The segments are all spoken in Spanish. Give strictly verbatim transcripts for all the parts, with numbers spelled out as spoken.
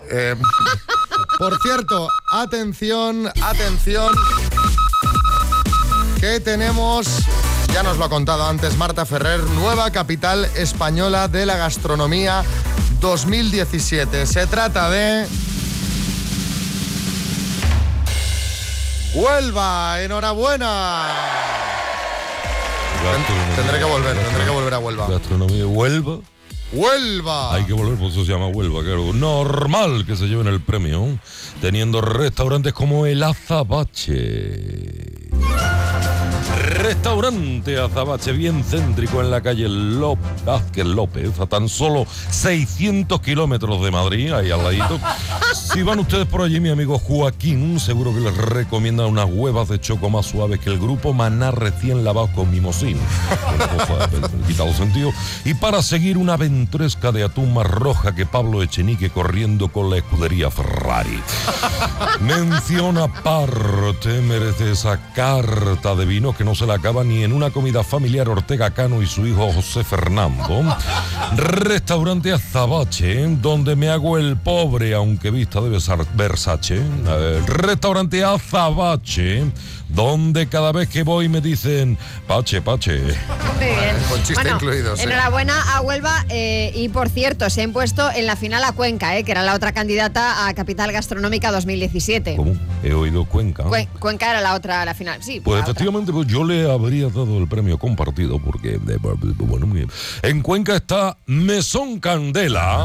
Eh, por cierto, atención, atención, que tenemos, ya nos lo ha contado antes Marta Ferrer, nueva capital española de la gastronomía dos mil diecisiete. Se trata de Huelva. ¡Enhorabuena! Gastronomía. Tendré que volver, tendré que volver a Huelva. Gastronomía de Huelva. ¡Huelva! Hay que volver, por eso se llama Huelva, claro. Normal que se lleven el premio, teniendo restaurantes como el Azabache. Restaurante Azabache, bien céntrico en la calle López, Vázquez López, a tan solo seiscientos kilómetros de Madrid, ahí al ladito. Si van ustedes por allí, mi amigo Joaquín, seguro que les recomienda unas huevas de choco más suaves que el grupo Maná recién lavados con mimosín. Una cosa, quitado sentido. Y para seguir una ventresca de atún más roja que Pablo Echenique corriendo con la escudería Ferrari. Mención aparte merece esa carta de vino que no se la acaba ni en una comida familiar Ortega Cano y su hijo José Fernando. Restaurante Azabache, donde me hago el pobre aunque vista de Versace. Restaurante Azabache, donde cada vez que voy me dicen Pache, Pache. Muy bien. Con chiste bueno, incluido, sí. Enhorabuena a Huelva eh, y por cierto, se han puesto en la final a Cuenca, eh, que era la otra candidata a Capital Gastronómica dos mil diecisiete. ¿Cómo? He oído Cuenca. Cuen- Cuenca era la otra, la final, sí. Pues la otra. efectivamente, pues yo le habría dado el premio compartido porque, de- bueno, muy bien. En Cuenca está Mesón Candela.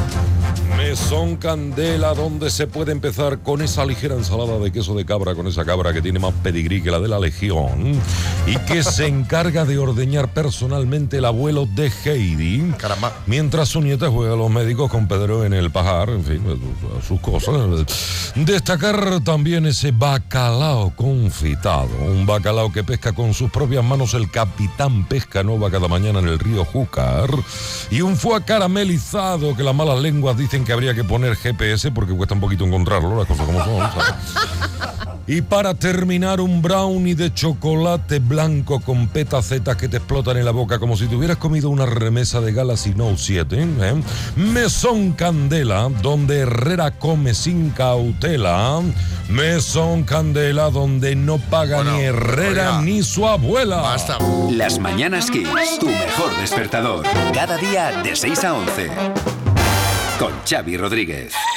Mesón Candela, donde se puede empezar con esa ligera ensalada de queso de cabra, con esa cabra que tiene más pedigrí que la de la Legión, y que se encarga de ordeñar personalmente el abuelo de Heidi. Caramba. Mientras su nieta juega a los médicos con Pedro en el pajar, en fin, sus cosas. Destacar también ese bacalao confitado, un bacalao que pesca con sus propias manos el capitán Pescanova cada mañana en el río Júcar, y un foie caramelizado que las malas lenguas dicen que habría que poner G P S porque cuesta un poquito encontrarlo, las cosas como son, ¿sabes? Y para terminar, un brownie de chocolate blanco con petacetas que te explotan en la boca como si te hubieras comido una remesa de Galaxy Note siete. ¿eh? Mesón Candela, donde Herrera come sin cautela. Mesón Candela, donde no paga Bueno, ni Herrera oiga, ni su abuela. Basta. Las Mañanas Kiss, tu mejor despertador. Cada día de seis a once. Con Xavi Rodríguez.